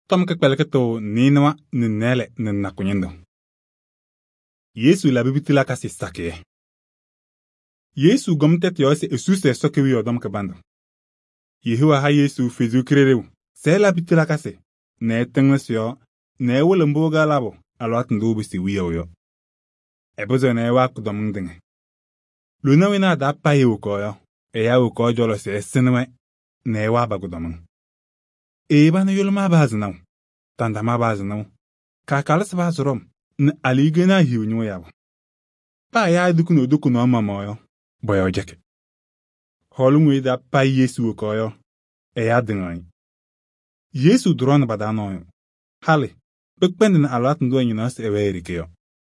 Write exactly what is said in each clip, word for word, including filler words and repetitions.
Tom ka kpel ka to ninwa ni nele ni nakunyendo. Yesu la bibitila kasi sake. Yesu gomtet yo se esuse soke wi odom ka bando. Yehuwa ha Yesu fezu krerew. Se la bitila kasi. Ne tengnes yo. Ne wole mboga labo. Alwat ndo bisi wi yo. Ebozo ne wa kudom ndenge. Luna wina da pa ye uko yo. E ya uko jolo se sinwe. Ne wa ba kudom. E ba no yulma bazinaw. Tanda ma bazinaw. Ka kalas bazurom. N aligena hiu nyo yabo. Pa ya dukuno dukuno mama yo. Boyo jeke. Holungwe da pa Yesu uko yo. E ya dingay. Yesu drone badano yo. Hale. Bekpende na alat ndo nyinas ewe erike yo.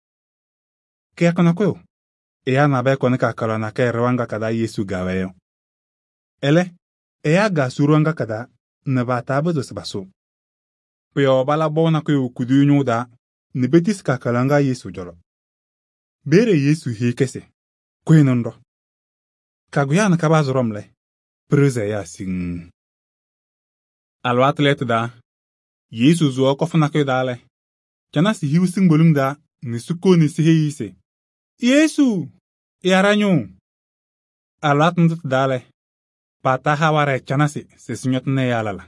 Kaya kona kweo. E ya nabe kone kakalo na kaya rwanga kada Yesu gawe yo. Ele. E ya ga surwanga kada. Nabata bezo sebaso. Peo bala bona kweo kudu nyo da. Nibetis kakalanga Yesu jolo. Bere Yesu hii kese. Kwe nondo. Kaguyana kabazo romle. Preze ya sing. Alwat let da. Yesu zuo kofuna kwe dale. Jana si hiu sing bolung da. Nisuko nisi hei se. Yesu! Yaranyo! Alwat ndut dale. Pata haware jana si se sinyot ne yalala.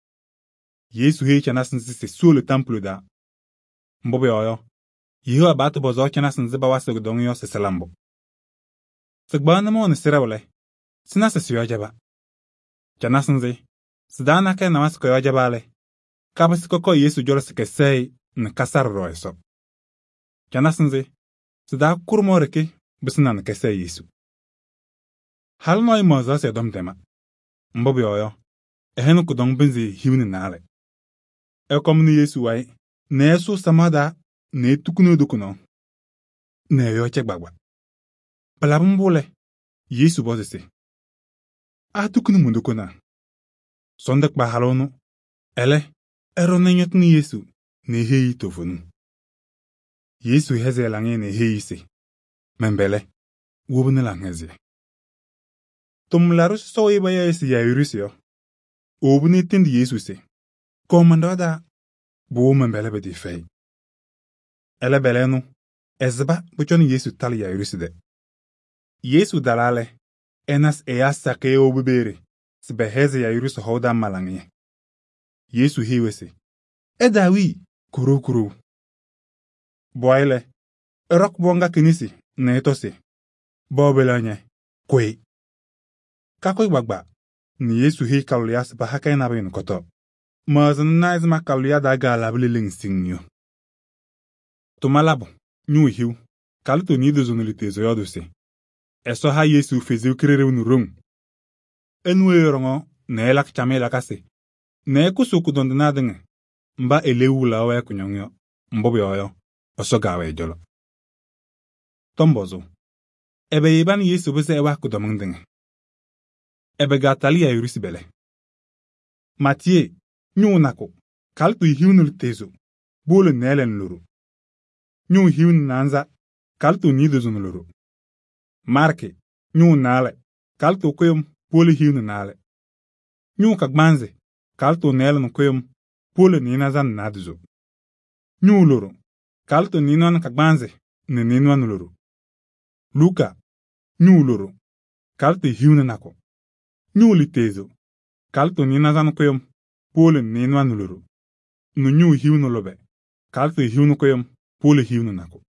Yesu hei jana sinzi se suo le temple da. Mbobe oyo. Yehuwa batu bozo chana sinziba wa segudong yo se selambo. Segba na mo ni sirawle. Sina se siyo jaba. Chana sinzi. Sidana ke na wasiko yo jabale. Kaba sikoko Yesu jolo se kesei ni kasar ro eso. Chana sinzi. Sida kurmo reki bisina ni kesei Yesu. Hal no imoza se dom tema. Mbobe oyo. Ehenu kudong benzi hiwini nale. Ekom ni Yesu wai. Nesu samada ne tukuno dukuno. Ne yo chegbagba. Palabumbule. Yesu bozese. A tukuno mundukuna. Sondak ba halono. Ele. Ero nenyot ni Yesu. Ne hei tofunu. Yesu heze lange ne hei se. Membele. Wubune langeze. Tumlarus so iba ya esi ya yurisio. Obune tindi Yesu se. Komandada. Bo membele be di fei. Ele belenu. Ezba buchoni Yesu tali ya yuriside. Yesu dalale. Enas eya sake o bubere. Sibe heze ya yurisu hoda malangye. Yesu hiwese. Edawi. Kuru kuru. Boile. Erok bonga kinisi. Netose. Bobelanye. Kwe. Kako gbagba. Ni Yesu hi kaluya siba haka inabe nukoto. Mazan na izma kaluya da ga labili ling singyo. Tumalabo. Nyu hiu. Kaluto nido zonulite zoyoduse. Eso ha Yesu fezi ukirere unurung. Enwe rongo. Ne elak chame lakase. Ne kusuku dondina dinge. Mba elewu la owe kunyongyo. Mbobi oyo. Oso gawe jolo. Tombozo. Ebe yiban Yesu bese ewa kudomang dinge. Ebe gatali ya yurisibele. Matye. Nyu nako. Kaltu hiunul tezo. Bole nelen luru. Nyu hiun nanza. Kaltu nidozun luru. Marke. Nyu nale. Kaltu kwem. Bole hiun nale. Nyu kagmanze. Kaltu nelen kwem. Bole ninazan nadizo. Nyu luru. Kaltu ninon kagmanze. Nininwan luru. Luka. Nyu luru. Kaltu hiun nako. Nyu litezo. Kaltu ninazan kwem. Pole ninwan luru. Nu nyu hiu no lobe. Kaltu hiu no koyom. Pole hiu no nako.